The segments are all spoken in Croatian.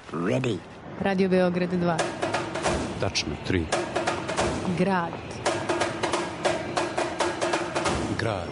Ready. Radio Beograd 2. Tačno, 3. Grad. Grad.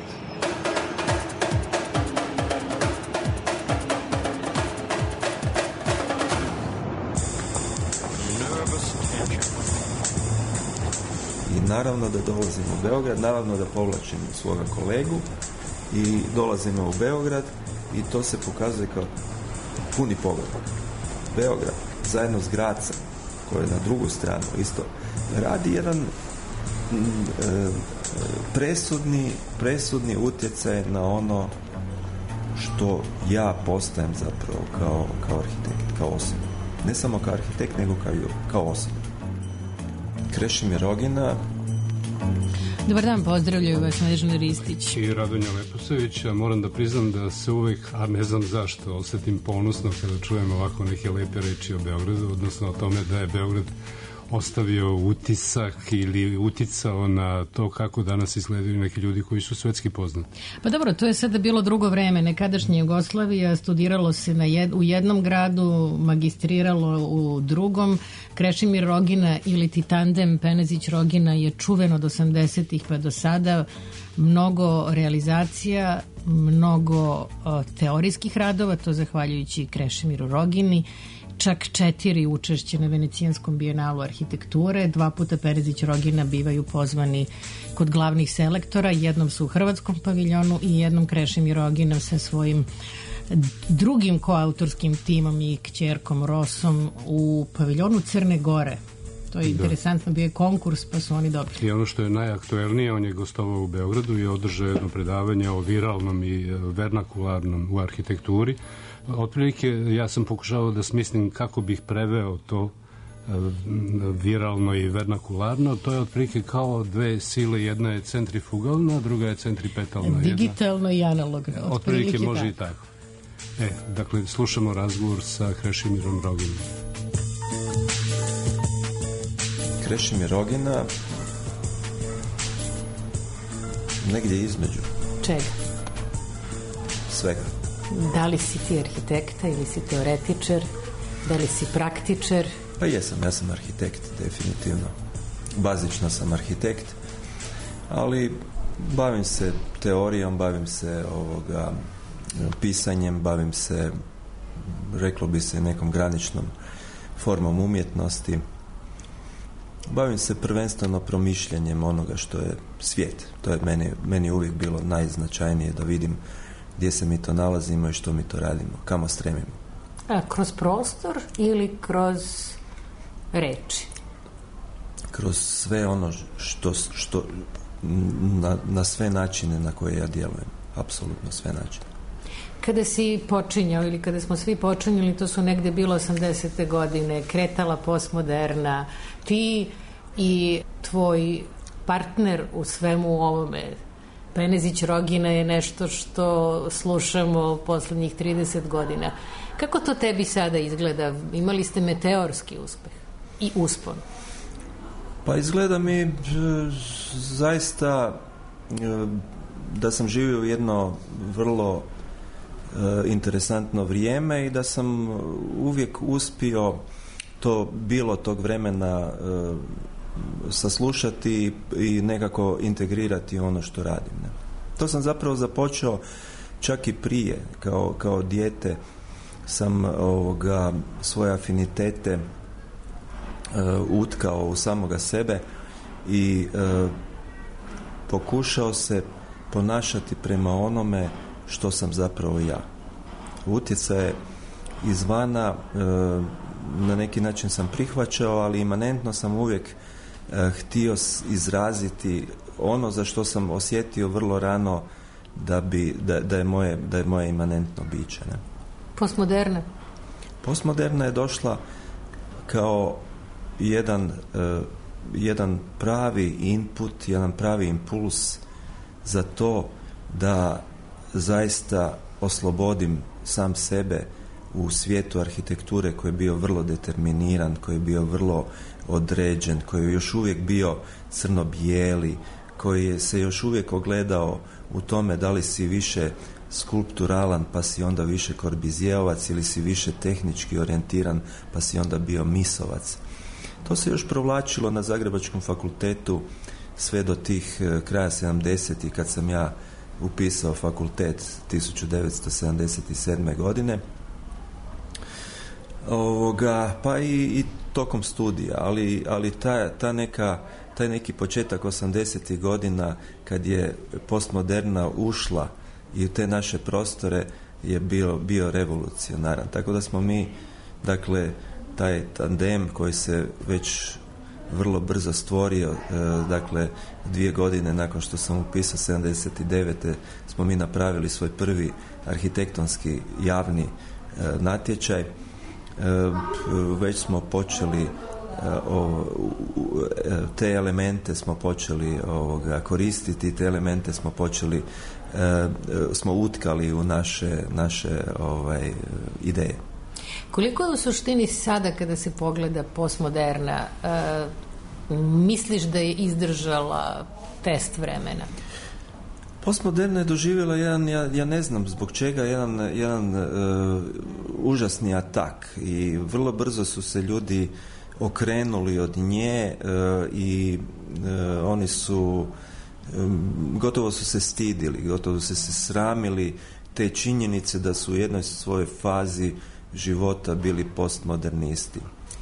I naravno da dolazim u Beograd, naravno da povlačim svoga kolegu i dolazimo u Beograd i to se pokazuje kao puni pogled. Beograd, zajedno s Grazom, koji je na drugu stranu isto, radi jedan presudni utjecaj na ono što ja postajem zapravo kao arhitekt, kao osoba. Ne samo kao arhitekt, nego kao osoba. Krešimir Rogina. Dobar dan, pozdravljaju vas Nežana Ristić I Radonja Leposević. Moram da priznam da se uvek, a ne znam zašto, osetim ponosno kada čujem ovako neke lepe reči o Beogradu, odnosno o tome da je Beograd ostavio utisak ili uticao na to kako danas izgledaju neki ljudi koji su svetski poznati. Pa dobro, to je sada bilo drugo vreme. Nekadašnja Jugoslavija, studiralo se u jednom gradu, magistriralo u drugom. Krešimir Rogina ili ti tandem Penezić-Rogina je čuven od 80-ih pa do sada. Mnogo realizacija, mnogo teorijskih radova, to zahvaljujući Krešimiru Rogini. Čak 4 učešće na Venecijanskom bijenalu arhitekture, 2 puta Penezić-Rogina bivaju pozvani kod glavnih selektora, jednom su u Hrvatskom paviljonu i jednom Krešimir Rogina sa svojim drugim koautorskim timom i kćerkom Rosom u paviljonu Crne Gore. To je interesantno, bio je konkurs pa su oni dobili. I ono što je najaktuelnije, on je gostovao u Beogradu i održao jedno predavanje o viralnom i vernakularnom u arhitekturi. Otprilike ja sam pokušao da smislim kako bih preveo to viralno i vernakularno. To je otprilike kao dve sile, jedna je centrifugalna, druga je centripetalna. Digitalno i analogno. Otprilike može i tako. Dakle, slušamo razgovor sa Krešimirom Roginom. Krešimir Rogina negdje između. Čega? Svega. Da li si ti arhitekta ili si teoretičar? Da li si praktičar? Pa jesam, ja sam arhitekt, definitivno. Bazično sam arhitekt, ali bavim se teorijom, bavim se pisanjem, bavim se, reklo bi se, nekom graničnom formom umjetnosti. Bavim se prvenstveno promišljanjem onoga što je svijet. To je meni uvijek bilo najznačajnije, da vidim gdje se mi to nalazimo i što mi to radimo, kamo stremimo. A kroz prostor ili kroz reči? Kroz sve ono što na sve načine na koje ja djelujem. Apsolutno sve načine. Kada si počinjao ili kada smo svi počinjali, to su negde bilo 80. godine, kretala postmoderna, ti i tvoj partner u svemu ovome, Penezić-Rogina, je nešto što slušamo poslednjih 30 godina. Kako to tebi sada izgleda? Imali ste meteorski uspeh i uspon. Pa izgleda mi zaista da sam živio u jedno vrlo interesantno vrijeme i da sam uvijek uspio to bilo tog vremena saslušati i nekako integrirati ono što radim. Ne? To sam zapravo započeo čak i prije, kao dijete sam svoje afinitete utkao u samoga sebe i pokušao se ponašati prema onome što sam zapravo ja. Utjecaje izvana na neki način sam prihvaćao, ali imanentno sam uvijek htio izraziti ono za što sam osjetio vrlo rano da je moje imanentno biće. Ne? Postmoderna? Postmoderna je došla kao jedan pravi input, jedan pravi impuls za to da zaista oslobodim sam sebe u svijetu arhitekture koji je bio vrlo determiniran, koji je bio vrlo određen, koji je još uvijek bio crno-bijeli, koji se još uvijek ogledao u tome da li si više skulpturalan pa si onda više korbizijevac ili si više tehnički orijentiran pa si onda bio misovac. To se još provlačilo na Zagrebačkom fakultetu sve do tih kraja 70-ih kad sam ja upisao fakultet 1977. godine. Pa i tokom studija, ali taj neki početak 80-ih godina kad je postmoderna ušla i u te naše prostore je bio revolucionaran. Tako da smo mi, dakle, taj tandem koji se već vrlo brzo stvorio, dakle 2 godine nakon što sam upisao 79. smo mi napravili svoj prvi arhitektonski javni natječaj. Već smo počeli te elemente smo počeli koristiti, te elemente smo utkali u naše ideje. Koliko je u suštini sada kada se pogleda postmoderna, misliš da je izdržala test vremena? Postmoderna je doživjela jedan, ja ne znam zbog čega, jedan užasni atak i vrlo brzo su se ljudi okrenuli od nje i oni su gotovo su se stidili, gotovo su se sramili te činjenice da su u jednoj svojoj fazi života bili postmodernisti.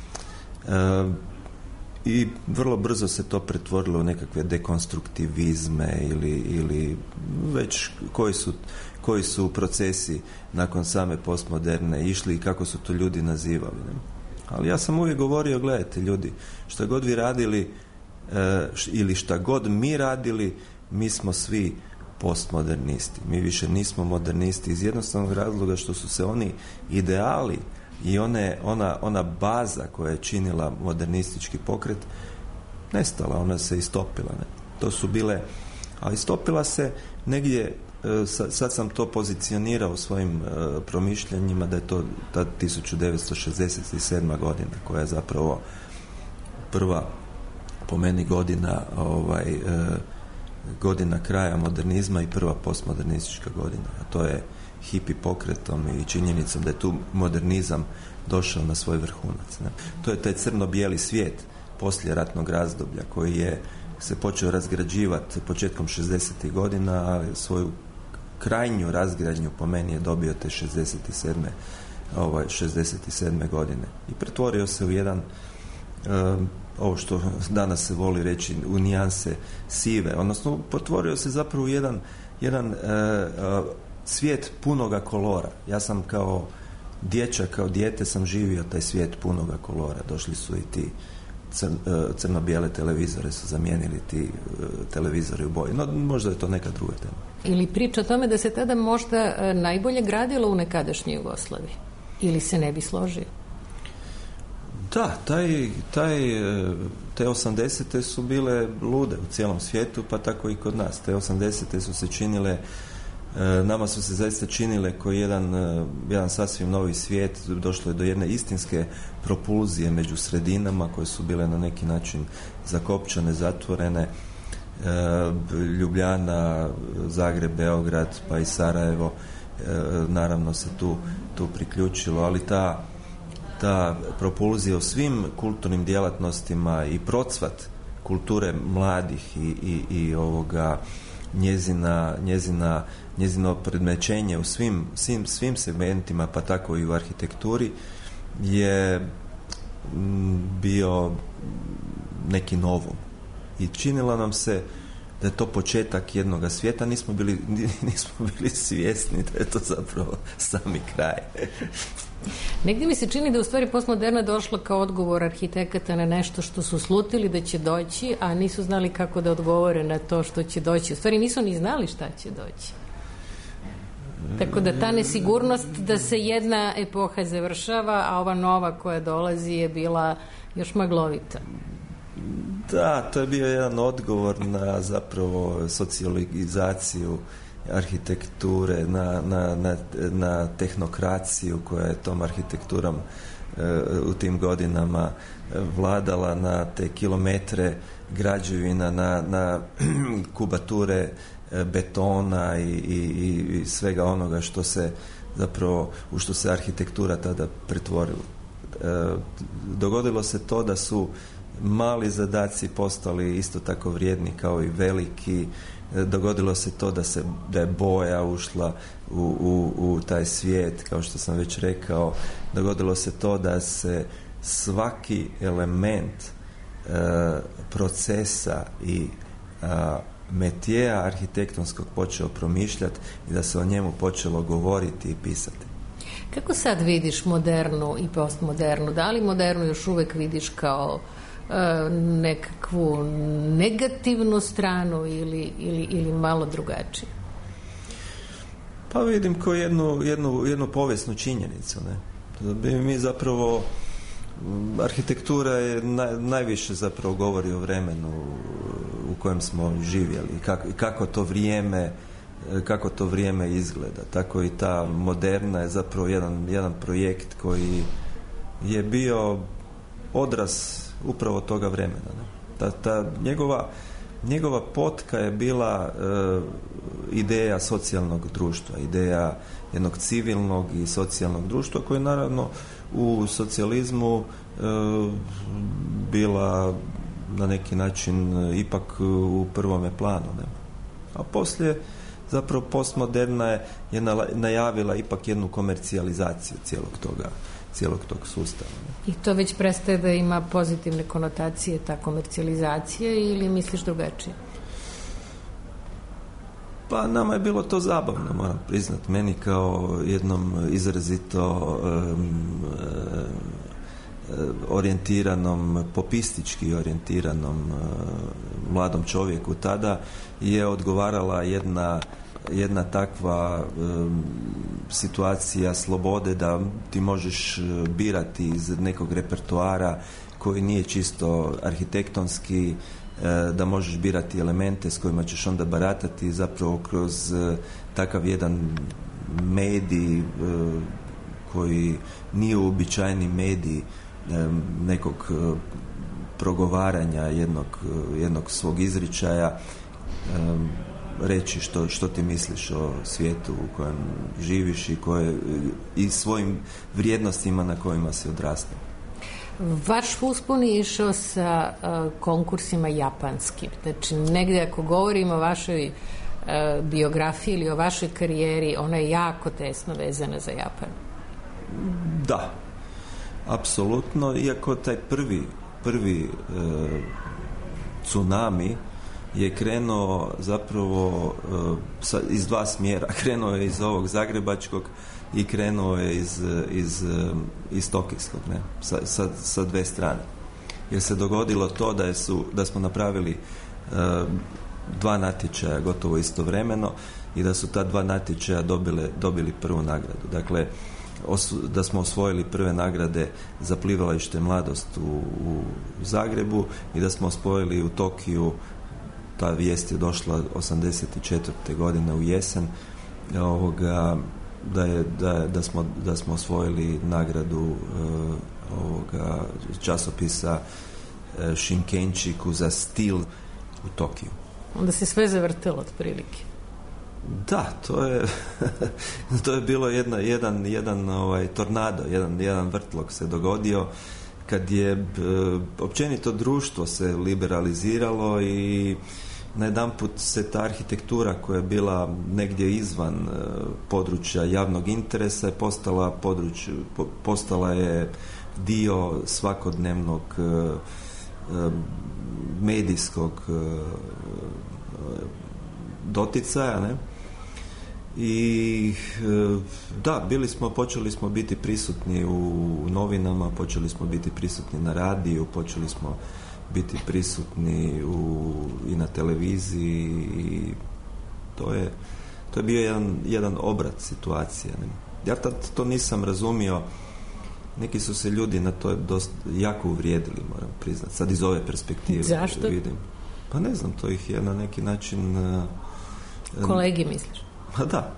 I vrlo brzo se to pretvorilo u nekakve dekonstruktivizme ili već koji su procesi nakon same postmoderne išli i kako su to ljudi nazivali. Ne? Ali ja sam uvijek govorio, gledajte ljudi, šta god vi radili ili šta god mi radili, mi smo svi postmodernisti. Mi više nismo modernisti iz jednostavnog razloga što su se oni ideali i ona baza koja je činila modernistički pokret nestala, ona se istopila. Ne? To su bile, a istopila se negdje, sad sam to pozicionirao u svojim promišljanjima da je to ta 1967. godina koja je zapravo prva po meni godina kraja modernizma i prva postmodernistička godina. A to je hipi pokretom i činjenicom da je tu modernizam došao na svoj vrhunac. Ne? To je taj crno-bijeli svijet poslije ratnog razdoblja koji je se počeo razgrađivati početkom 60. godina, a svoju krajnju razgradnju po meni je dobio te 67. godine. I pretvorio se u jedan ovo što danas se voli reći u nijanse sive, odnosno pretvorio se zapravo u jedan svijet punoga kolora. Ja sam kao dječak, kao dijete sam živio taj svijet punoga kolora. Došli su i ti crno-bijele televizore su zamijenili ti televizori u boji. No, možda je to neka druga tema. Ili priča o tome da se tada možda najbolje gradilo u nekadašnjoj Jugoslaviji? Ili se ne bi složio? Da, te 80. su bile lude u cijelom svijetu, pa tako i kod nas. Te 80. su se činile, nama su se zaista činile koji jedan sasvim novi svijet. Došlo je do jedne istinske propulzije među sredinama koje su bile na neki način zakopčane, zatvorene. Ljubljana, Zagreb, Beograd, pa i Sarajevo naravno se tu priključilo, ali ta propulzija u svim kulturnim djelatnostima i procvat kulture mladih i njezino predmećenje u svim segmentima, pa tako i u arhitekturi je bio neki novum i činilo nam se da je to početak jednoga svijeta, nismo bili svjesni da je to zapravo sami kraj. Negdje mi se čini da u stvari postmoderna došla kao odgovor arhitekata na nešto što su slutili da će doći, a nisu znali kako da odgovore na to što će doći. U stvari nisu ni znali šta će doći. Tako da ta nesigurnost da se jedna epoha završava, a ova nova koja dolazi je bila još maglovita. Da, to je bio jedan odgovor na zapravo socijalizaciju arhitekture, na tehnokraciju koja je tom arhitekturom u tim godinama vladala, na te kilometre građevina, na kubature betona i svega onoga što se zapravo, u što se arhitektura tada pretvorila. Dogodilo se to da su mali zadaci postali isto tako vrijedni kao i veliki. Dogodilo se to da je boja ušla u taj svijet, kao što sam već rekao. Dogodilo se to da se svaki element procesa i metijeja arhitektonskog počeo promišljati i da se o njemu počelo govoriti i pisati. Kako sad vidiš modernu i postmodernu? Da li modernu još uvijek vidiš kao nekakvu negativnu stranu ili malo drugačije? Pa vidim kao jednu povijesnu činjenicu. Ne? Mi zapravo, arhitektura je najviše zapravo govori o vremenu u kojem smo živjeli i kako to vrijeme izgleda. Tako i ta moderna je zapravo jedan projekt koji je bio odraz upravo toga vremena. Ne? Ta njegova potka je bila ideja socijalnog društva, ideja jednog civilnog i socijalnog društva koje naravno u socijalizmu bila na neki način ipak u prvome planu. Ne? A poslije zapravo postmoderna je najavila ipak jednu komercijalizaciju cijelog tog sustava. Ne? I to već prestaje da ima pozitivne konotacije, ta komercijalizacija, ili misliš drugačije? Pa nama je bilo to zabavno, moram priznati. Meni kao jednom izrazito popistički orijentiranom mladom čovjeku tada je odgovarala jedna takva situacija slobode da ti možeš birati iz nekog repertoara koji nije čisto arhitektonski, da možeš birati elemente s kojima ćeš onda baratati zapravo kroz takav jedan medij koji nije uobičajeni medij nekog progovaranja jednog svog izričaja, reći što ti misliš o svijetu u kojem živiš i svojim vrijednostima na kojima si odrastao. Vaš uspon je išao sa konkursima japanskim. Znači, negdje ako govorimo o vašoj biografiji ili o vašoj karijeri, ona je jako tesno vezana za Japan. Da, apsolutno. Iako taj prvi tsunami je krenuo zapravo iz dva smjera. Krenuo je iz ovog zagrebačkog i krenuo je iz tokijskog, ne? Sa dve strane. Jer se dogodilo to da smo napravili dva natječaja gotovo istovremeno i da su ta dva natječaja dobili prvu nagradu. Dakle, da smo osvojili prve nagrade za plivalište Mladost u Zagrebu i da smo osvojili u Tokiju, ta vijest je došla 84. godine u jesen, da smo osvojili nagradu časopisa Shinkenchiku za stil u Tokiju. Onda se sve zavrtilo otprilike. Da, to je bilo jedan tornado, jedan vrtlog se dogodio kad je općenito društvo se liberaliziralo i najedanput se ta arhitektura koja je bila negdje izvan područja javnog interesa je postala je dio svakodnevnog medijskog doticaja, ne? I da, počeli smo biti prisutni u novinama, počeli smo biti prisutni na radiju, počeli smo biti prisutni i na televiziji i to je bio jedan obrat situacije. Ne? Ja tad to nisam razumio. Neki su se ljudi na to jako uvrijedili, moram priznati. Sad iz ove perspektive. Zašto? Vidim. Pa ne znam, to ih je na neki način... Kolegi misliš? Pa da.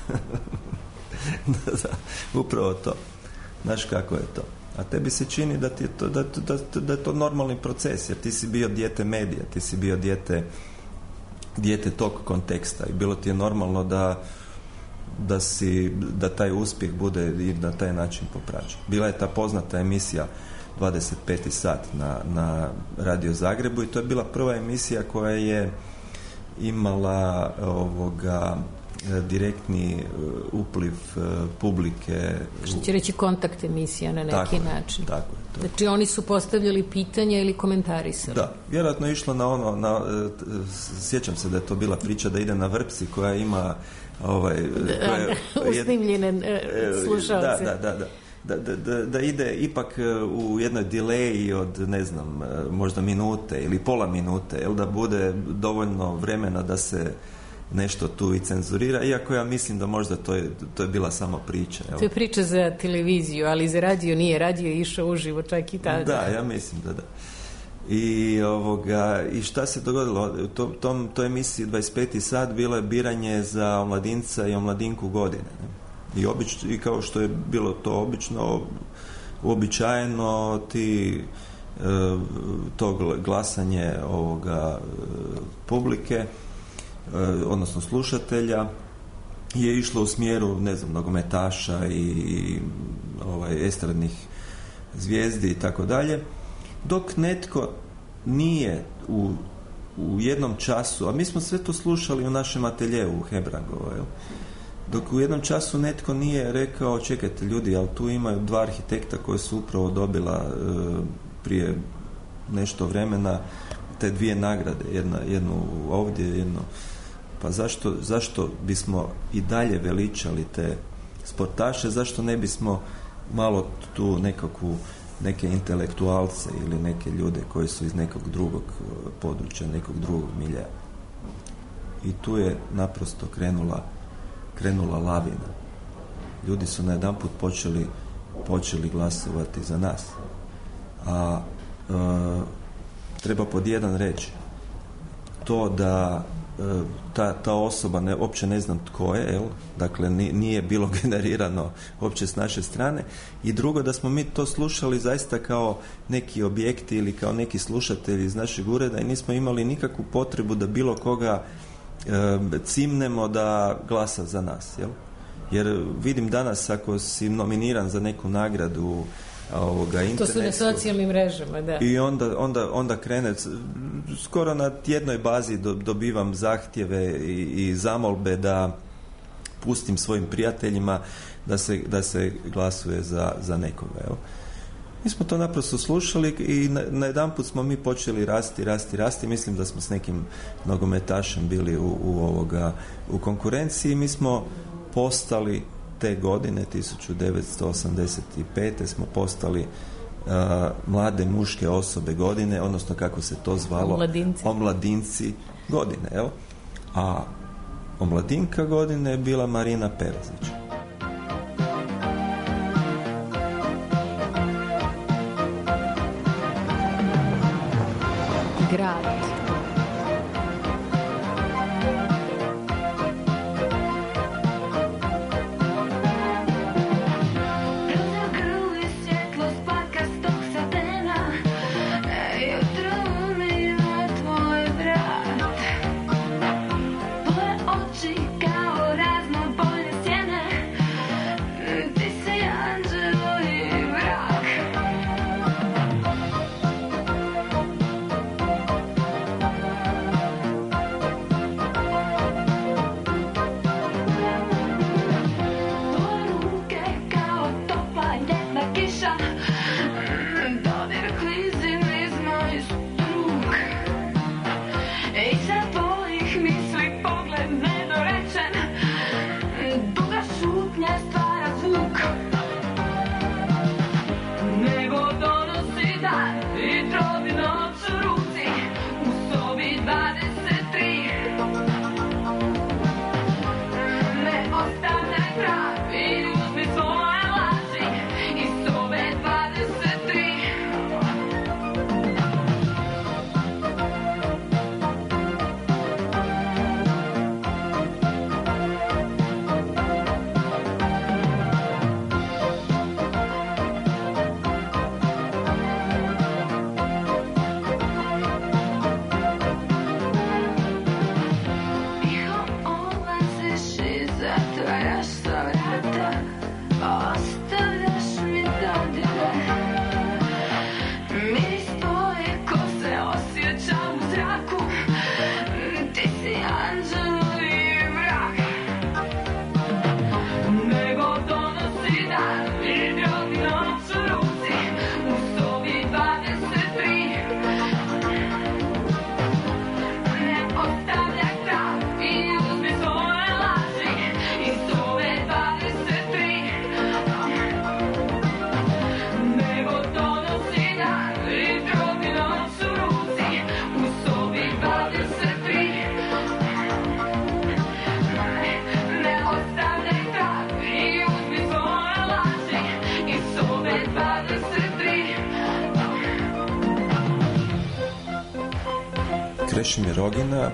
Da, upravo to. Znaš kako je to. A tebi se čini da je to normalni proces, jer ti si bio dijete medija, ti si bio dijete dijete tog konteksta i bilo ti je normalno da taj uspjeh bude i na taj način popraćen. Bila je ta poznata emisija 25. sat na Radio Zagrebu i to je bila prva emisija koja je imala direktni upliv publike. Što će reći kontakt emisija na neki način. Tako je. Znači oni su postavljali pitanja ili komentarisali. Da, vjerojatno je išlo sjećam se da je to bila priča da ide na vrpci koja ima usnimljene slušalce. Da ide ipak u jednoj dileji od, ne znam, možda minute ili pola minute, da bude dovoljno vremena da se nešto tu i cenzurira, iako ja mislim da možda to je bila samo priča. To je priča za televiziju, ali za radio nije. Radio je išao uživo čak i tada. Da, ja mislim da. I šta se dogodilo? U toj emisiji 25. sat bilo je biranje za omladinca i omladinku godine. I kao što je bilo to uobičajeno, to glasanje publike, odnosno slušatelja, je išlo u smjeru, ne znam, nogometaša i estradnih zvijezdi i tako dalje, dok netko nije u jednom času, a mi smo sve to slušali u našem ateljeu u Hebrangovo, dok u jednom času netko nije rekao, čekajte ljudi, ali tu imaju dva arhitekta koje su upravo dobila prije nešto vremena te dvije nagrade, jednu ovdje, jednu. Pa zašto bismo i dalje veličali te sportaše, zašto ne bismo malo tu neke intelektualce ili neke ljude koji su iz nekog drugog područja, nekog drugog miljeja. I tu je naprosto krenula lavina. Ljudi su najedanput počeli glasovati za nas. A treba pod jedan reći to da ta osoba uopće ne znam tko je, dakle nije bilo generirano uopće s naše strane, i drugo da smo mi to slušali zaista kao neki objekti ili kao neki slušatelji iz našeg ureda i nismo imali nikakvu potrebu da bilo koga cimnemo da glasa za nas, jer vidim danas ako si nominiran za neku nagradu to su na socijalnim mrežama, da. I onda krene, skoro na tjednoj bazi dobivam zahtjeve i zamolbe da pustim svojim prijateljima da se glasuje za nekoga. Mi smo to naprosto slušali i najedanput smo mi počeli rasti. Mislim da smo s nekim nogometašem bili u konkurenciji. Mi smo postali te godine, 1985. smo postali mlade muške osobe godine, odnosno kako se to zvalo, omladinci godine. A omladinka godine je bila Marina Perezić. Grad. Krešimir Rogina.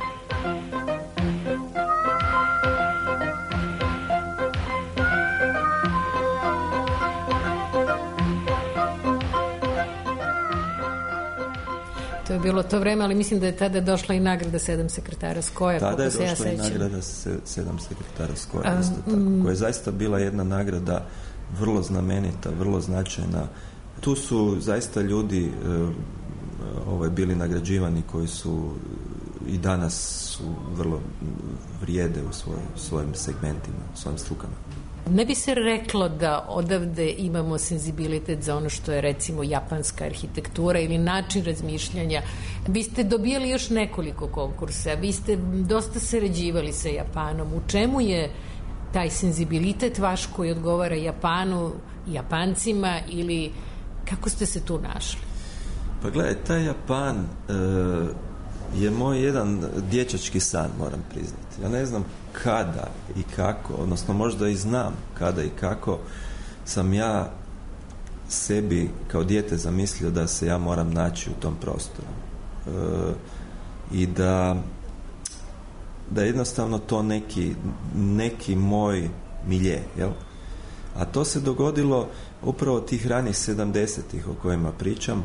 To je bilo to vreme, ali mislim da je tada došla i nagrada 7 sekretara Skoja. Tada je došla i nagrada 7 sekretara Skoja, isto tako, koja je zaista bila jedna nagrada vrlo znamenita, vrlo značajna. Tu su zaista ljudi bili nagrađivani koji su i danas su vrlo vrijede u svojim segmentima, u svojim strukama. Ne bi se reklo da odavde imamo senzibilitet za ono što je recimo japanska arhitektura ili način razmišljanja. Vi ste dobijali još nekoliko konkursa, vi ste dosta sarađivali sa Japanom. U čemu je taj senzibilitet vaš koji odgovara Japanu, Japancima, ili kako ste se tu našli? Pa gledaj, taj Japan je moj jedan dječački san, moram priznati. Ja ne znam kada i kako, odnosno možda i znam kada i kako sam ja sebi kao dijete zamislio da se ja moram naći u tom prostoru. I da jednostavno to neki moj milje, jel? A to se dogodilo upravo tih ranih 70-ih o kojima pričam,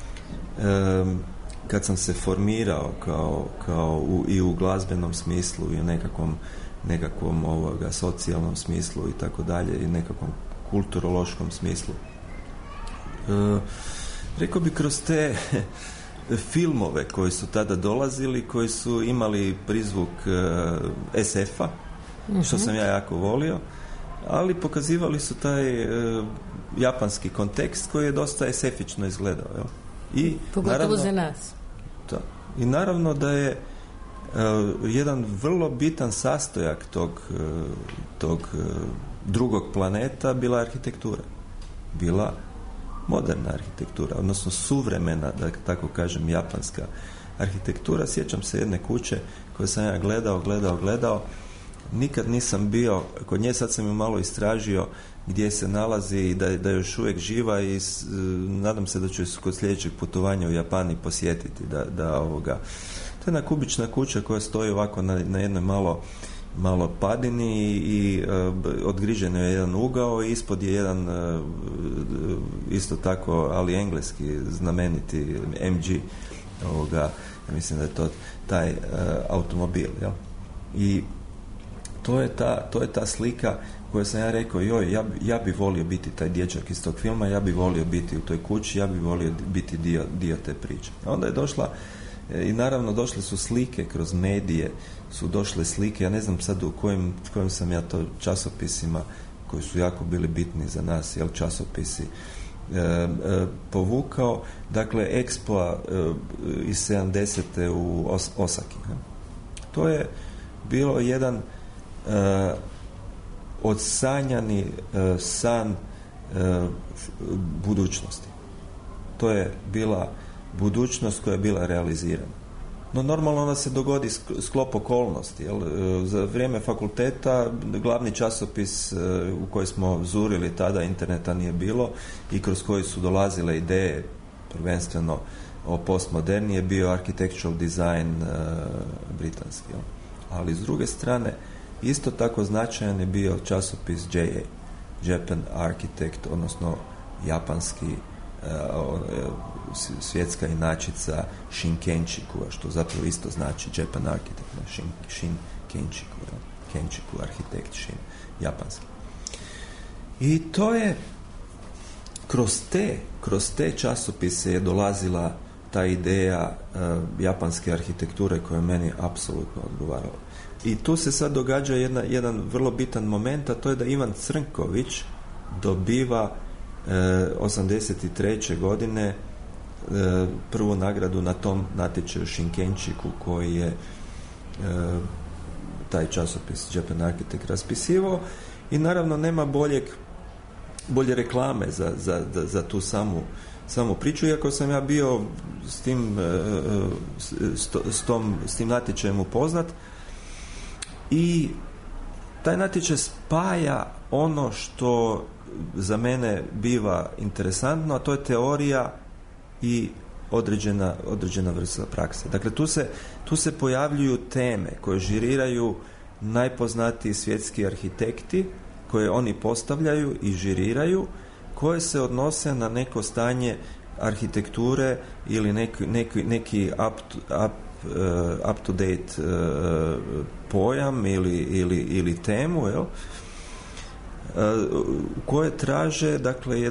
kad sam se formirao kao i u glazbenom smislu i u nekakvom socijalnom smislu i tako dalje, i nekakvom kulturološkom smislu. Rekao bi kroz te filmove koji su tada dolazili, koji su imali prizvuk SF-a, što sam ja jako volio, ali pokazivali su taj japanski kontekst koji je dosta SF-ično izgledao. Jel? I pogotovo za nas. Da. I naravno da je jedan vrlo bitan sastojak tog drugog planeta bila arhitektura. Bila moderna arhitektura, odnosno suvremena, da tako kažem, japanska arhitektura. Sjećam se jedne kuće koju sam ja gledao. Nikad nisam bio kod nje, sad sam ju malo istražio gdje se nalazi i da je još uvijek živa, i nadam se da ću kod sljedećeg putovanja u Japani posjetiti. To je jedna kubična kuća koja stoji ovako na jednoj malo padini i odgrižen je jedan ugao i ispod je jedan isto tako, ali engleski znameniti MG, ja mislim da je to taj automobil, jel? I to je ta slika koju sam ja rekao, ja bi volio biti taj dječak iz tog filma, ja bi volio biti u toj kući, ja bi volio biti dio te priče. A onda je došla, i naravno došle su slike kroz medije, su došle slike, ja ne znam sad u kojim sam ja to časopisima, koji su jako bili bitni za nas, jel, časopisi, povukao, dakle, Expo iz 70. u Osaki. To je bilo jedan odsanjani san budućnosti. To je bila budućnost koja je bila realizirana. No normalno da se dogodi sklop okolnosti. Jel? Za vrijeme fakulteta glavni časopis u koji smo zurili tada, interneta nije bilo, i kroz koji su dolazile ideje prvenstveno o postmoderni, je bio Architectural Design britanski. Jel? Ali s druge strane isto tako značajan je bio časopis JA, Japan Architect, odnosno japanski svjetska inačica Shinkenchiku, što zapravo isto znači Japan Architect, Shinkenchiku, Kenchiku arhitekt, japanski. I to je kroz te časopise je dolazila ta ideja japanske arhitekture koja je meni apsolutno odgovarala. I tu se sad događa jedan vrlo bitan moment, a to je da Ivan Crnković dobiva 83. godine prvu nagradu na tom natječaju Shinkenchiku koji je taj časopis Japan Architect raspisivao, i naravno nema bolje reklame za tu samu priču, iako sam ja bio s tim natječajem upoznat. I taj natječaj spaja ono što za mene biva interesantno, a to je teorija i određena vrsta prakse. Dakle, tu se pojavljuju teme koje žiriraju najpoznatiji svjetski arhitekti, koje oni postavljaju i žiriraju, koje se odnose na neko stanje arhitekture ili neki up-to-date pojam ili temu, jel? Koje traže, dakle,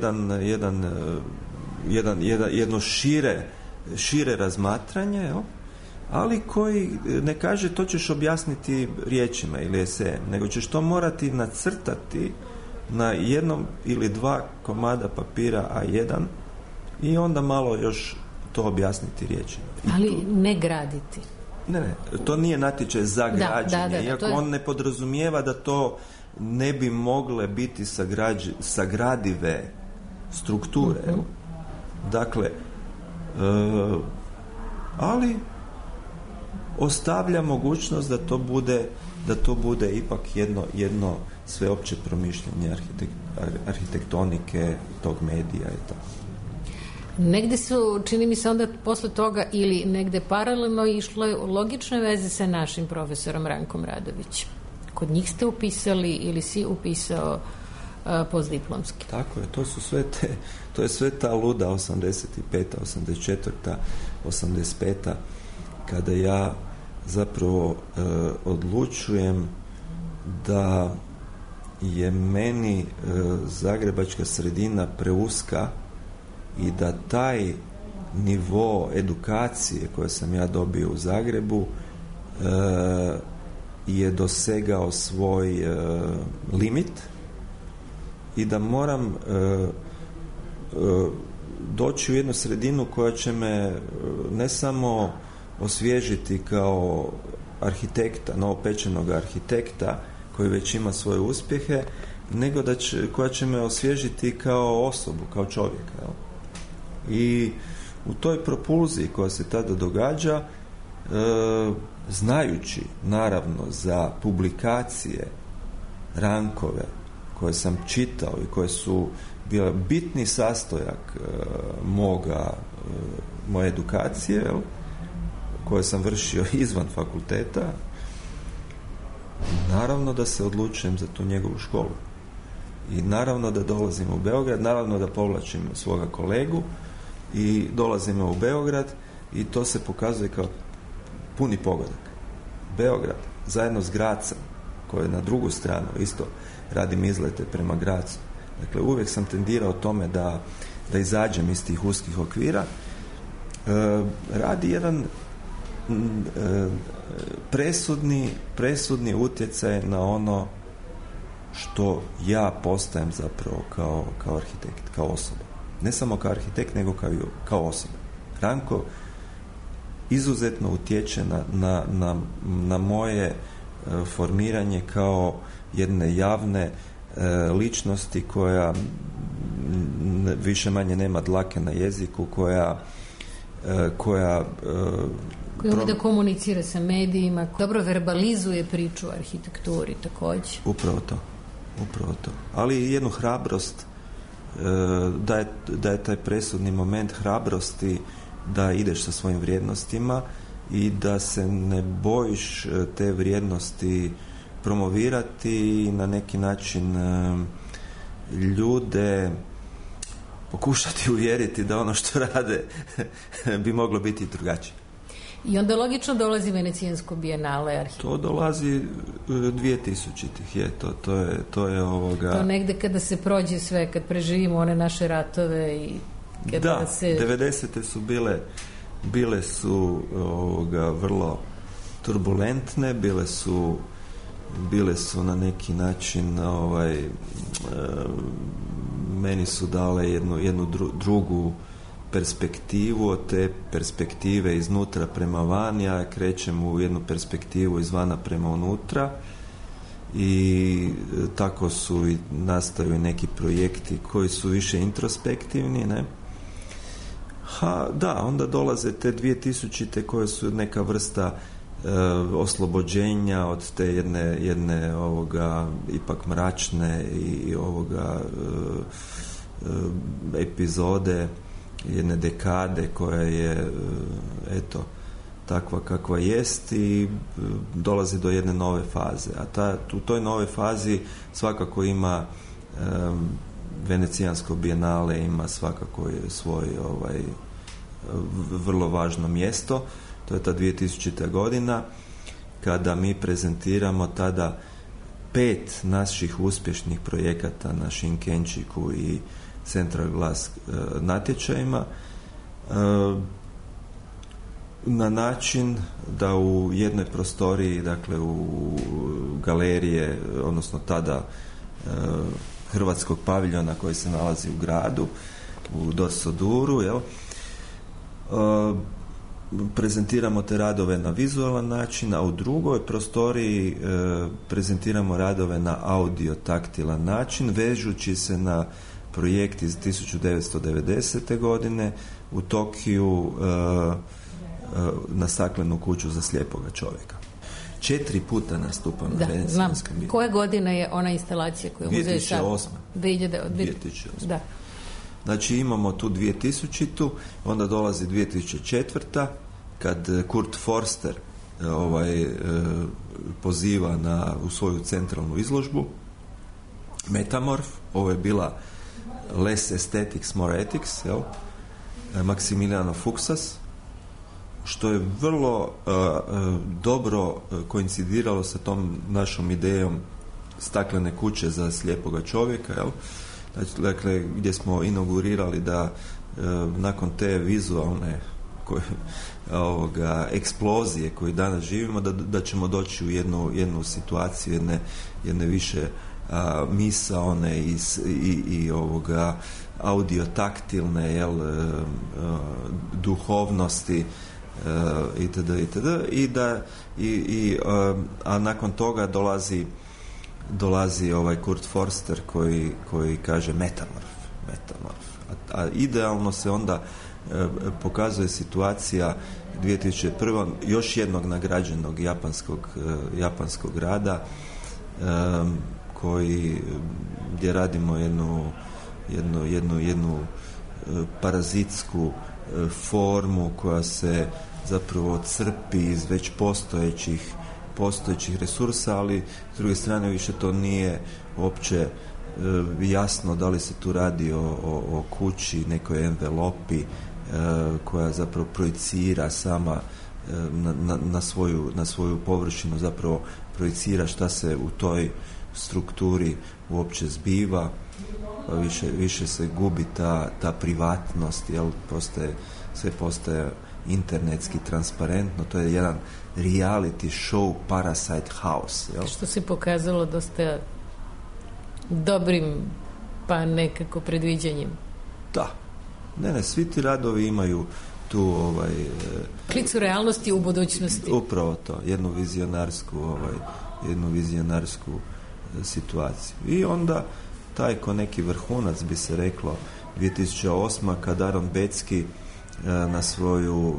jedno šire razmatranje, jel? Ali koji ne kaže to ćeš objasniti riječima ili esejem, nego ćeš to morati nacrtati na jednom ili dva komada papira A1 i onda malo još to objasniti riječima. Ali ne graditi. Ne, to nije natječaj za građenje, iako on ne podrazumijeva da to ne bi mogle biti sagradive strukture. Uh-huh. Dakle, ali ostavlja mogućnost da to bude ipak jedno sveopće promišljanje arhitektonike, tog medija i tako. Negde su, čini mi se onda posle toga ili negde paralelno išlo logične veze sa našim profesorom Rankom Radovićem. Kod njih ste upisali ili si upisao postdiplomski? Tako je, to je sve ta luda 85. 84. 85. kada ja zapravo odlučujem da je meni zagrebačka sredina preuska i da taj nivo edukacije koje sam ja dobio u Zagrebu je dosegao svoj limit i da moram doći u jednu sredinu koja će me ne samo osvježiti kao arhitekta, novopečenog arhitekta koji već ima svoje uspjehe, nego koja će me osvježiti kao osobu, kao čovjeka. Jel? I u toj propulziji koja se tada događa, znajući naravno za publikacije Rankove koje sam čitao i koje su bile bitni sastojak moje edukacije, jel? Koje sam vršio izvan fakulteta, naravno da se odlučujem za tu njegovu školu. I naravno da dolazim u Beograd, naravno da povlačim svoga kolegu i dolazim u Beograd i to se pokazuje kao puni pogodak. Beograd, zajedno s Grazom, koji je na drugu stranu, isto radim izlete prema Grazu. Dakle, uvijek sam tendirao tome da izađem iz tih uskih okvira. Radi jedan presudni utjecaj na ono što ja postajem zapravo kao arhitekt, kao osoba. Ne samo kao arhitekt, nego kao osoba. Ranko izuzetno utječe na moje formiranje kao jedne javne ličnosti koja više manje nema dlake na jeziku, koja da komunicira sa medijima, dobro verbalizuje priču o arhitekturi također. Upravo to. Ali jednu hrabrost, da je taj presudni moment hrabrosti da ideš sa svojim vrijednostima i da se ne bojiš te vrijednosti promovirati i na neki način ljude pokušati uvjeriti da ono što rade bi moglo biti drugačije. I onda logično dolazi Venecijansko bijenale To dolazi 2000-ih, to je ovoga... To negde kada se prođe sve, kad preživimo one naše ratove i kada se... 90-te su bile su vrlo turbulentne, bile su na neki način meni su dale jednu drugu perspektivu, od te perspektive iznutra prema van, ja krećem u jednu perspektivu izvana prema unutra i tako su i nastaju neki projekti koji su više introspektivni, ne? Onda dolaze te 2000-te koje su neka vrsta oslobođenja od te jedne ipak mračne i epizode jedne dekade koja je eto takva kakva jest i dolazi do jedne nove faze. A u toj nove fazi svakako ima Venecijansko bijenale, ima svakako svoj vrlo važno mjesto. To je ta 2000. godina kada mi prezentiramo tada 5 naših uspješnih projekata na Shinkenčiku i Central Glass natječajima na način da u jednoj prostoriji, dakle u galerije, odnosno tada hrvatskog paviljona koji se nalazi u gradu, u Dorsoduru, prezentiramo te radove na vizualan način, a u drugoj prostoriji prezentiramo radove na audio-taktilan način, vežući se na projekt iz 1990. godine u Tokiju na staklenu kuću za slijepoga čovjeka. 4 puta nastupam na Venecijanskom bijenalu. Koje godine je ona instalacija koju muzej sad? 2008. Da. Znači imamo tu 2000. Onda dolazi 2004. kad Kurt Forster poziva u svoju centralnu izložbu Metamorf. Ovo je bila Less Aesthetics, More Ethics, Maximiliano Fuksas, što je vrlo dobro koincidiralo sa tom našom idejom staklene kuće za slijepoga čovjeka, dakle, gdje smo inaugurirali da nakon te vizualne eksplozije koju danas živimo, da ćemo doći u jednu situaciju jedne više misaone i audio-taktilne duhovnosti itd. A nakon toga dolazi Kurt Forster koji kaže Metamorf. A idealno se onda pokazuje situacija 2001. još jednog nagrađenog japanskog rada gdje radimo jednu parazitsku formu koja se zapravo crpi iz već postojećih resursa, ali s druge strane više to nije uopće jasno da li se tu radi o kući, nekoj envelopi koja zapravo projicira sama na svoju površinu, zapravo projicira šta se u toj strukturi uopće zbiva, pa više se gubi ta privatnost, sve postaje internetski transparentno. To je jedan reality show Parasite House. Što se pokazalo dosta dobrim, pa nekako predviđanjem. Da. Ne, svi ti radovi imaju tu klicu realnosti u budućnosti. Upravo to, jednu vizionarsku situaciju. I onda taj ko neki vrhunac bi se reklo 2008. kad Aron Becki na svoju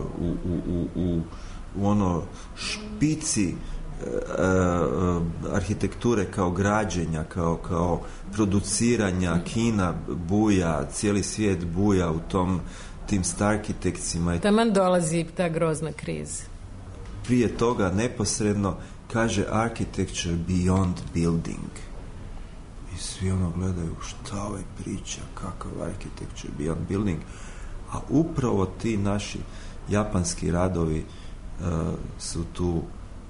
u ono špici arhitekture kao građenja, kao produciranja kina buja, cijeli svijet buja u tim Starkitekcima. Taman dolazi ta grozna kriza. Prije toga neposredno kaže architecture beyond building. I svi gledaju šta ovaj priča, kakav architecture beyond building. A upravo ti naši japanski radovi su tu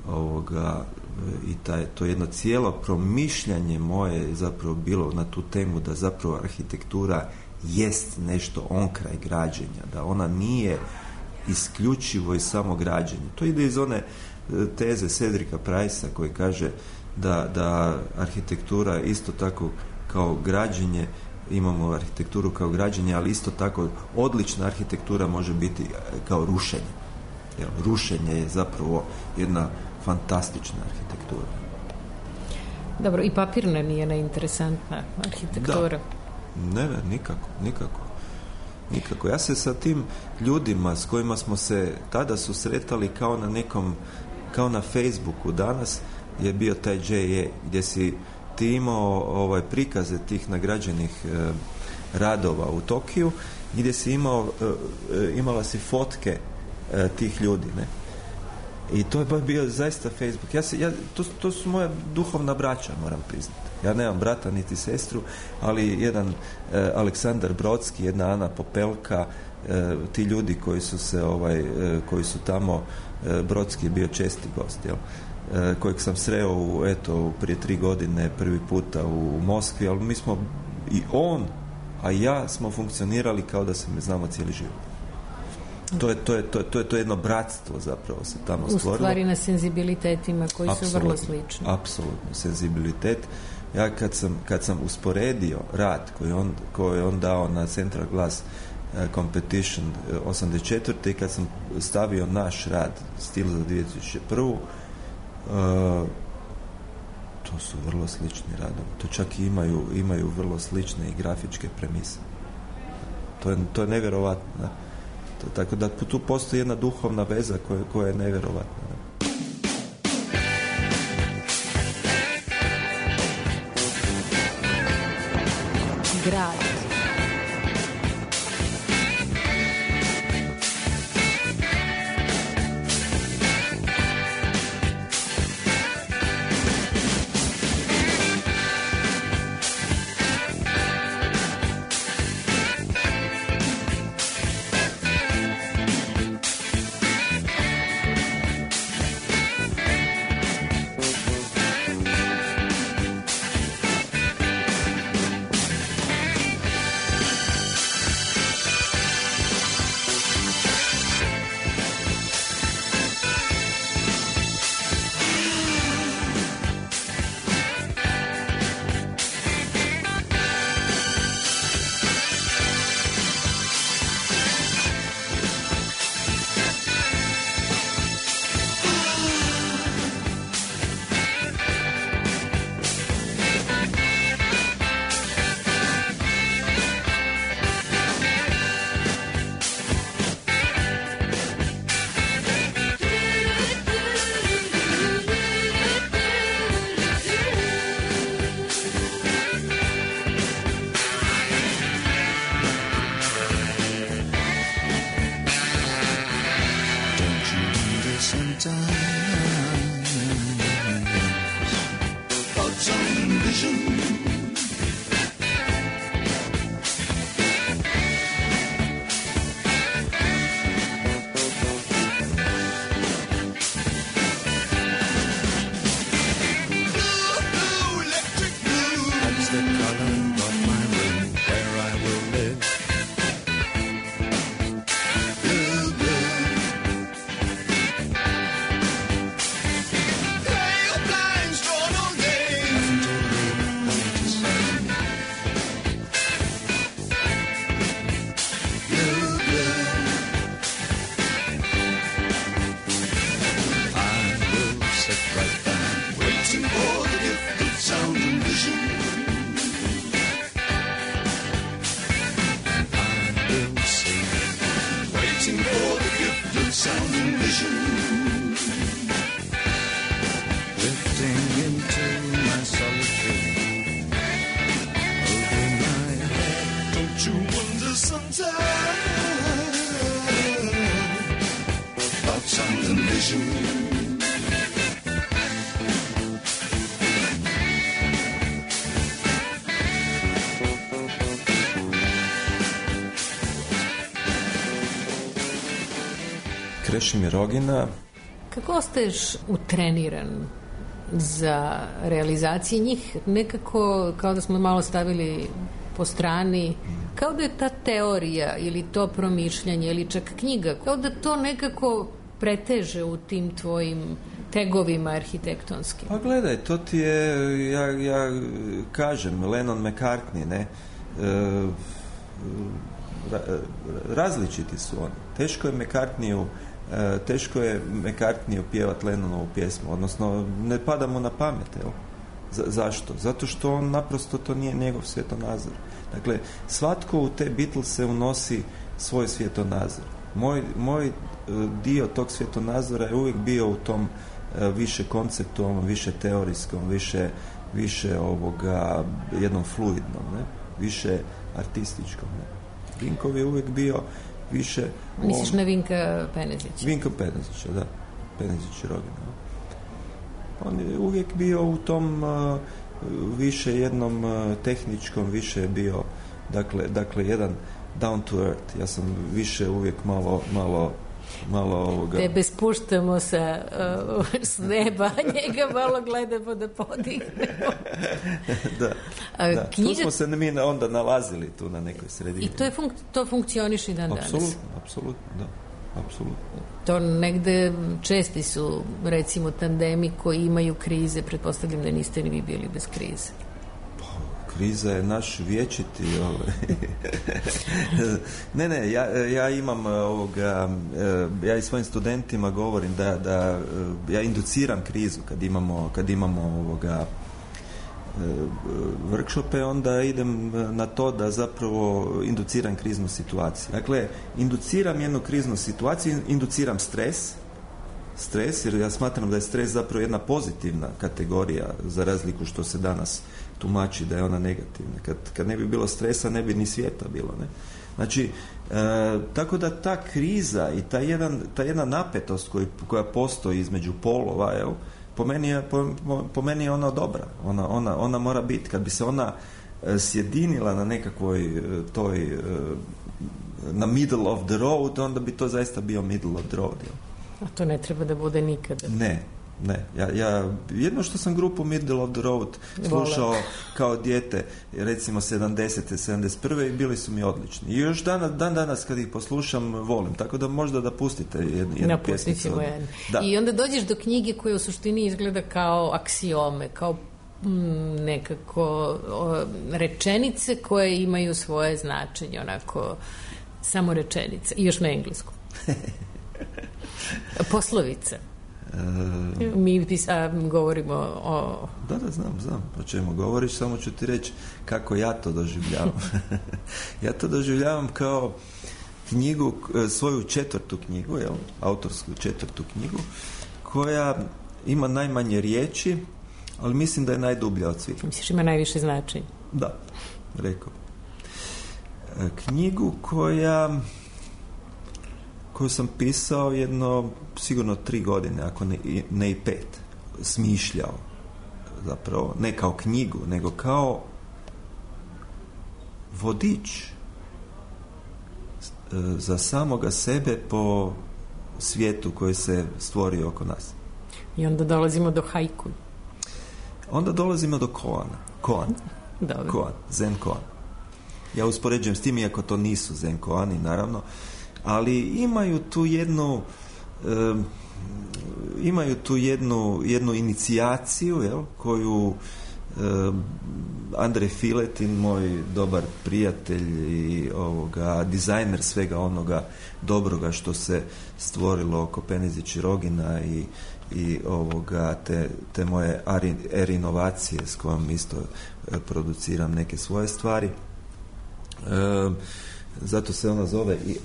i to jedno cijelo promišljanje moje je zapravo bilo na tu temu da zapravo arhitektura jest nešto onkraj građenja, da ona nije isključivo i samo građenje. To ide iz one teze Cedrika Price'a koji kaže da arhitektura isto tako kao građenje, imamo arhitekturu kao građenje, ali isto tako odlična arhitektura može biti kao rušenje. Rušenje je zapravo jedna fantastična arhitektura. Dobro, i papirna nije neinteresantna arhitektura. Da. Ne, nikako. Ja se sa tim ljudima s kojima smo se tada susretali kao na Facebooku, danas je bio taj JE gdje si ti imao prikaze tih nagrađenih radova u Tokiju gdje si imala si fotke tih ljudi, ne? I to je bio zaista Facebook. To su moja duhovna braća, moram priznati. Ja nemam brata niti sestru, ali jedan Aleksandar Brodski, jedna Ana Popelka, ti ljudi koji su se koji su tamo, Brodski je bio česti gost, jel? Kojeg sam sreo prije 3 godine prvi puta u Moskvi, ali mi smo i on, a ja smo funkcionirali kao da se me znamo cijeli život. To je jedno bratstvo zapravo se tamo stvorilo. U stvari na senzibilitetima koji su vrlo slični. Apsolutno, senzibilitet. Ja kad sam usporedio rad koji je on dao na Central Glass Competition 84. i kad sam stavio naš rad Stil za 2001. To su vrlo slični radovi. To čak i imaju vrlo slične i grafičke premise. To je nevjerovatno, da. Tako da tu postoji jedna duhovna veza koja je nevjerovatna. Grad. Krešimir Rogina. Kako ostaješ utreniran za realizacije njih? Nekako kao da smo malo stavili po strani, kao da je ta teorija ili to promišljanje ili čak knjiga, kao da to nekako preteže u tim tvojim tegovima arhitektonskim. Pa gledaj, to ti je, ja kažem, Lennon McCartney, ne? Različiti su oni. Teško je McCartneyu pjevati Lennonovu pjesmu, odnosno ne pada mu na pamet, evo. Zašto? Zato što on naprosto to nije njegov svjetonazor. Dakle, svatko u te Beatlese unosi svoj svjetonazor. Moj dio tog svjetonazora je uvijek bio u tom više konceptualnom, više teorijskom, više jednom fluidnom, ne? Više artističkom. Ne? Vinkov je uvijek bio više... Misliš na Vinka Penezića? Vinka Penezića, da. Penezić i Rogina. On je uvijek bio u tom više jednom tehničkom, više je bio dakle jedan down to earth. Ja sam više uvijek malo ovoga... Tebe spuštamo s neba, njega malo gledamo da podignemo. da. Tu smo se mi onda nalazili tu na nekoj sredini. I to funkcioniše i dan danas. Apsolutno, da. Apsolutno. To negde česti su, recimo, tandemi koji imaju krize. Pretpostavljam da niste ni vi bili bez krize. Kriza je naš vječiti. Ne, ja imam ja i svojim studentima govorim da ja induciram krizu kad imamo workshope, onda idem na to da zapravo induciram kriznu situaciju. Dakle, induciram jednu kriznu situaciju, induciram stres, jer ja smatram da je stres zapravo jedna pozitivna kategorija, za razliku što se danas tumači da je ona negativna. Kad ne bi bilo stresa, ne bi ni svijeta bilo. Ne? Znači, tako da ta kriza i ta jedna napetost koja postoji između polova, po meni je ona dobra. Ona mora biti. Kad bi se ona sjedinila na nekakvoj toj na middle of the road, onda bi to zaista bio middle of the road. A to ne treba da bude nikada. Ne. Ja jedno što sam grupu Middle of the Road slušao kao dijete, recimo 70. 71. i bili su mi odlični. I još dan danas kad ih poslušam volim, tako da možda da pustite jednu pjesmicu. I onda dođeš do knjige koja u suštini izgleda kao aksiome, kao nekako rečenice koje imaju svoje značenje, onako samo rečenice. I još na engleskom. Poslovice. Mi govorimo o... Da, znam o čemu govoriš, samo ću ti reći kako ja to doživljavam. Ja to doživljavam kao knjigu, svoju 4. knjigu, autorsku 4. knjigu, koja ima najmanje riječi, ali mislim da je najdublja od svih. Misliš ima najviše značenja? Da, rekao. Knjigu koju sam pisao sigurno 3 godine, ako ne i 5, smišljao zapravo, ne kao knjigu, nego kao vodič za samoga sebe po svijetu koji se stvorio oko nas. I onda dolazimo do haiku. Onda dolazimo do koan, zen koan. Ja uspoređujem s tim, iako to nisu zen koani, naravno, ali imaju tu jednu inicijaciju, koju Andrej Filetin, moj dobar prijatelj i dizajner svega onoga dobroga što se stvorilo oko Penezić i Rogina i te moje inovacije s kojom isto produciram neke svoje stvari. Zato se ona zove i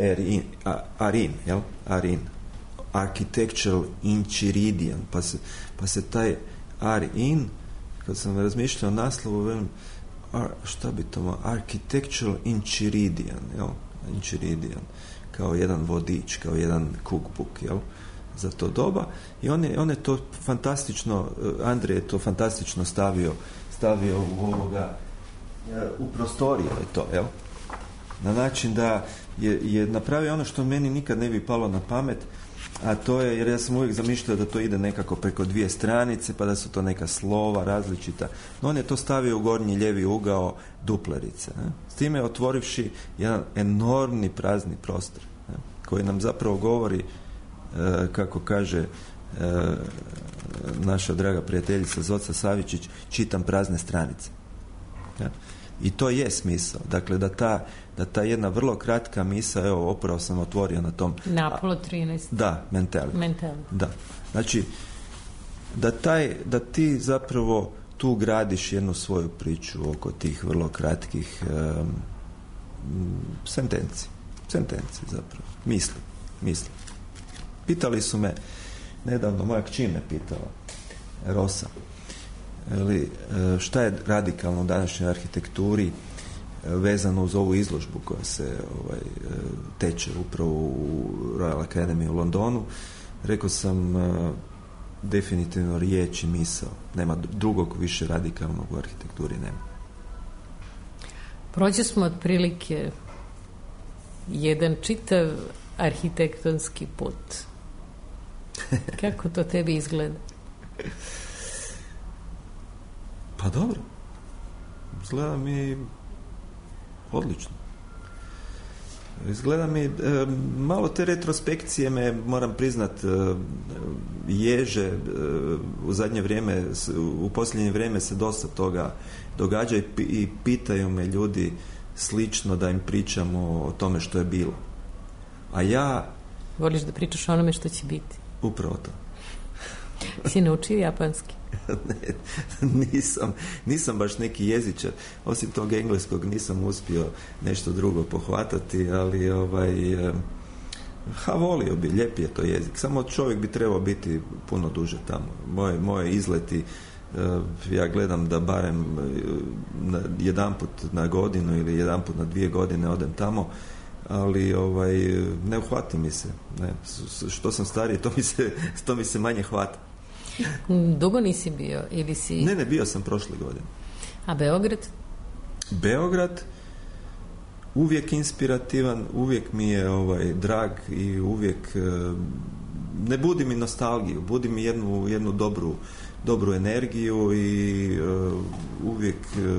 Arin, Architectural Enchiridion, pa se taj Arin, kad sam razmišljao o naslovu, velim, šta bi to, Architectural Enchiridion, kao jedan vodič, kao jedan cookbook, za to doba. I on je to fantastično, Andrej je to fantastično stavio u prostoriju je to, na način da je napravio ono što meni nikad ne bi palo na pamet, a to je, jer ja sam uvijek zamišljao da to ide nekako preko 2 stranice, pa da su to neka slova različita, no on je to stavio u gornji lijevi ugao duplerice, s time otvorivši jedan enormni prazni prostor, koji nam zapravo govori, kako kaže naša draga prijateljica Zoca Savičić, čitam prazne stranice. I to je smisao. Dakle, da ta jedna vrlo kratka misa, evo, upravo sam otvorio na tom... Na Apollo 13. Da, mentality. Da. Znači, da ti zapravo tu gradiš jednu svoju priču oko tih vrlo kratkih sentenci zapravo. Misli. Pitali su me, nedavno moja kći me pitala, Rosa, šta je radikalno u današnjoj arhitekturi, vezano uz ovu izložbu koja se teče upravo u Royal Academy u Londonu. Rekao sam definitivno riječ i misao. Nema drugog više radikalnog u arhitekturi, nema. Prođe smo otprilike jedan čitav arhitektonski put. Kako to tebi izgleda? Pa dobro. Izgleda mi odlično. Izgleda mi, malo te retrospekcije me, moram priznat, ježe. U zadnje vrijeme, u posljednje vrijeme se dosta toga događa i pitaju me ljudi slično da im pričamo o tome što je bilo. A ja... Voliš da pričaš o onome što će biti? Upravo to. Si naučio japanski? Ne, nisam baš neki jezičar. Osim tog engleskog nisam uspio nešto drugo pohvatati, ali volio bi, lijep je to jezik. Samo čovjek bi trebao biti puno duže tamo. Moje izleti, ja gledam da barem jedanput na godinu ili jedanput na 2 godine odem tamo, ali ne uhvati mi se. Ne. Što sam stariji, to mi se manje hvata. Dugo nisi bio ili si... Ne, bio sam prošle godine. A Beograd? Beograd uvijek inspirativan, uvijek mi je drag i uvijek ne budi mi nostalgiju, budi mi jednu dobru energiju i uvijek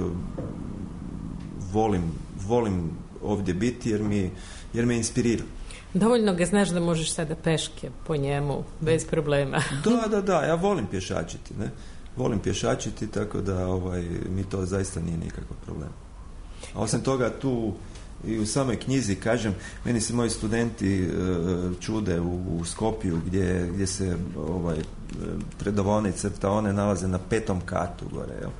volim ovdje biti jer me inspirira. Dovoljno ga znaš da možeš sada peške po njemu, bez problema. Da, ja volim pješačiti, ne? Volim pješačiti, tako da mi to zaista nije nikakav problem. A osim toga, tu i u samoj knjizi, kažem, meni se moji studenti čude u Skopju, gdje se predavaone i crtaone nalaze na 5. katu gore, jel?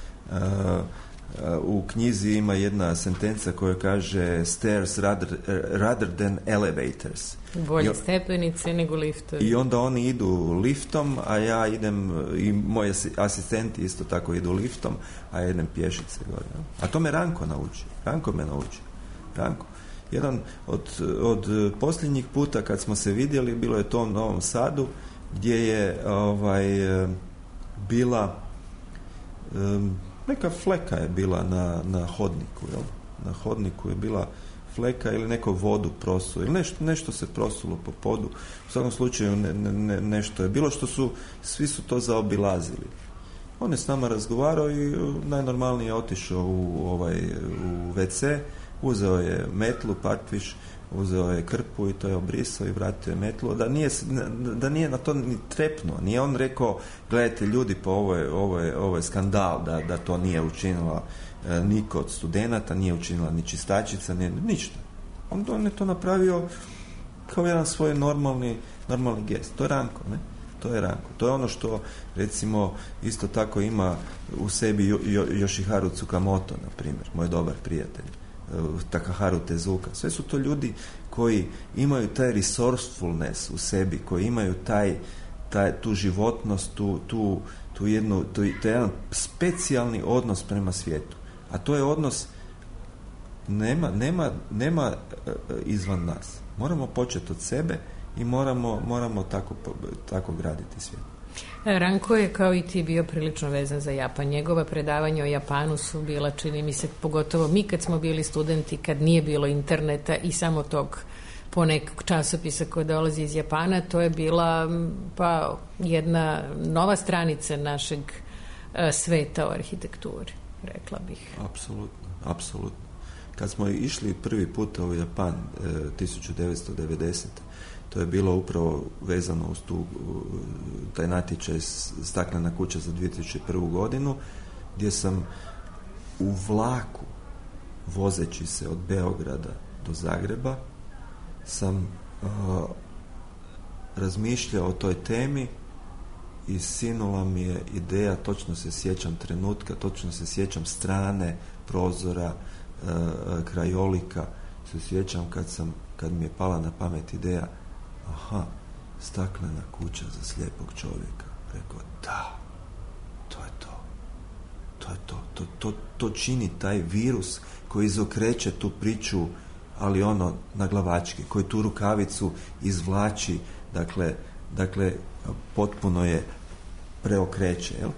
U knjizi ima jedna sentenca koja kaže stairs rather than elevators. Bolje stepenice nego liftovi. I onda oni idu liftom, a ja idem, i moji asistenti isto tako idu liftom, a ja idem pješice gore. A to me Ranko me nauči. Ranko. Jedan od posljednjih puta kad smo se vidjeli, bilo je to u Novom Sadu, gdje je bila neka fleka je bila na hodniku, jel? Na hodniku je bila fleka ili neko vodu prosuo ili nešto se prosulo po podu. U svakom slučaju nešto je bilo svi su to zaobilazili. On je s nama razgovarao i najnormalnije je otišao u WC, uzeo je metlu, patviš, uzeo je krpu i to je obrisao i vratio je metlu. Da nije na to ni trepnuo. Nije on rekao, gledajte ljudi, pa ovo je skandal da to nije učinila niko od studenata, nije učinila ni čistačica, ništa. On je to napravio kao jedan svoj normalni gest. To je Ranko, ne? To je ono što, recimo, isto tako ima u sebi Yoshiharu Tsukamoto, na primjer, moj dobar prijatelj. Takaharu Tezuka. Sve su to ljudi koji imaju taj resourcefulness u sebi, koji imaju tu životnost, tu jedan specijalni odnos prema svijetu. A to je odnos nema izvan nas. Moramo početi od sebe i moramo tako graditi svijet. Ranko je kao i ti bio prilično vezan za Japan. Njegova predavanja o Japanu su bila, čini mi se, pogotovo mi kad smo bili studenti, kad nije bilo interneta i samo tog ponekog časopisa koji dolazi iz Japana, to je bila jedna nova stranica našeg sveta o arhitekturi, rekla bih. Apsolutno. Kad smo išli prvi puta u Japan 1990. To je bilo upravo vezano uz taj natječaj Staklena kuća za 2001. godinu, gdje sam u vlaku, vozeći se od Beograda do Zagreba, sam razmišljao o toj temi i sinula mi je ideja, točno se sjećam trenutka, točno se sjećam strane, prozora, krajolika, se sjećam kad mi je pala na pamet ideja, staklena kuća za slijepog čovjeka. Rekao, da, to je to. to je to čini taj virus koji izokreće tu priču, ali ono na glavački, koji tu rukavicu izvlači, dakle potpuno je preokreće, jel?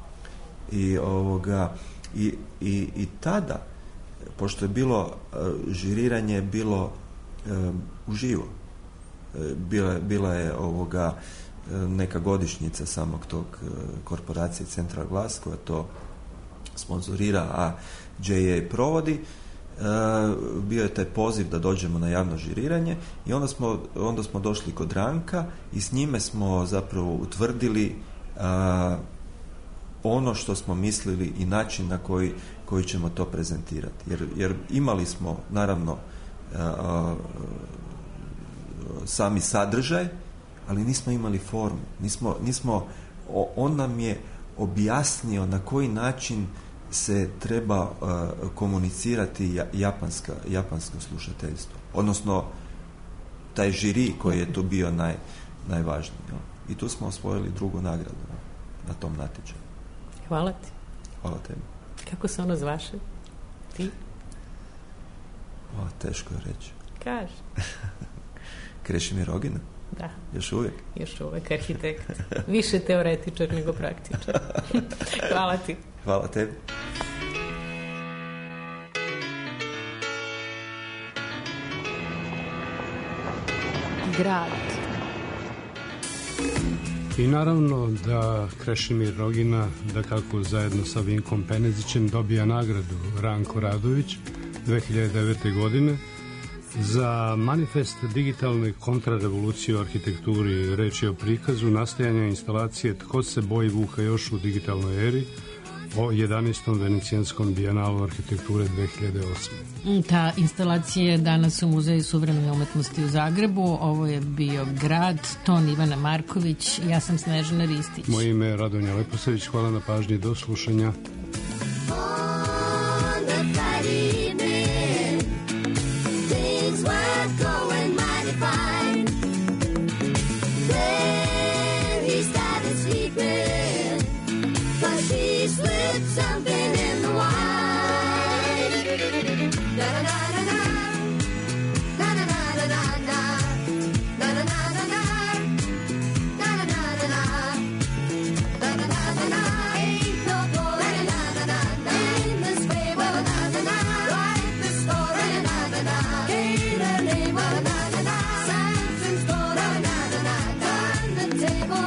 I tada, pošto je bilo žiriranje je bilo uživo, bila je neka godišnjica samog tog korporacije Central Glass koja to sponzorira, a JA provodi. Bio je taj poziv da dođemo na javno žiriranje i onda smo došli kod Ranka i s njime smo zapravo utvrdili ono što smo mislili i način na koji ćemo to prezentirati. Jer imali smo naravno sami sadržaj, ali nismo imali formu. On nam je objasnio na koji način se treba komunicirati japansko slušateljstvo. Odnosno, taj žiri koji je tu bio najvažniji. I tu smo osvojili 2. nagradu na tom natječaju. Hvala ti. Hvala tebi. Kako se ono zvaše? Ti? Teško je reći. Kaži. Krešimir Rogina? Da. Još uvijek? Još uvijek arhitekt. Više teoretičar nego praktičar. Hvala ti. Hvala tebi. Grad. I naravno da Krešimir Rogina, da kako zajedno sa Vinkom Penezićem, dobija nagradu Ranko Radović 2009. godine za manifest digitalne kontrarevolucije u arhitekturi. Reč je o prikazu nastajanja instalacije Tko se boji Vuka još u digitalnoj eri o 11. Venecijanskom bijenalu arhitekture 2008. Ta instalacija je danas u Muzeju suvremene umetnosti u Zagrebu. Ovo je bio Grad, ton Ivana Marković, ja sam Snežana Ristić. Moje ime je Radonja Leposavić, hvala na pažnji, do slušanja. Something in the wine. Da da da da da. Da da da da da da. Da da da da da. Da da da da da. Da da da da da. Ain't no boy. Da da da da da. In this way, well, da da da. Write the story. Da da da. Ain't a name. Well, da da da. Samson's gone. Da da da da. On the table.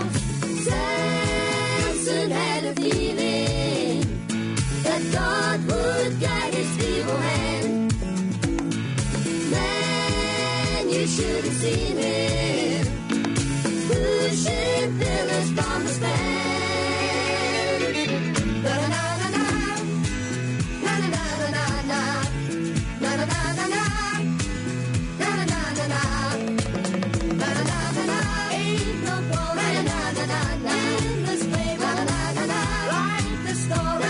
Samson had a feeling that God would guide his evil hand. Man, you should have seen him pushing pillars from the stand. Da-da-da-da-da, da-da-da-da-da, da-da-da-da-da, da-da-da-da-da, da-da-da-da-da. Ain't no problem, da-da-da-da-da, in this way, da-da-da-da-da. Write the story.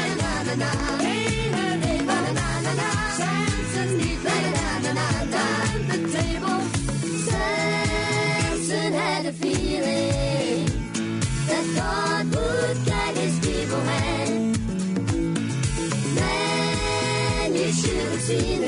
Samson had a feeling that God would guide his evil hand. Man, you should have seen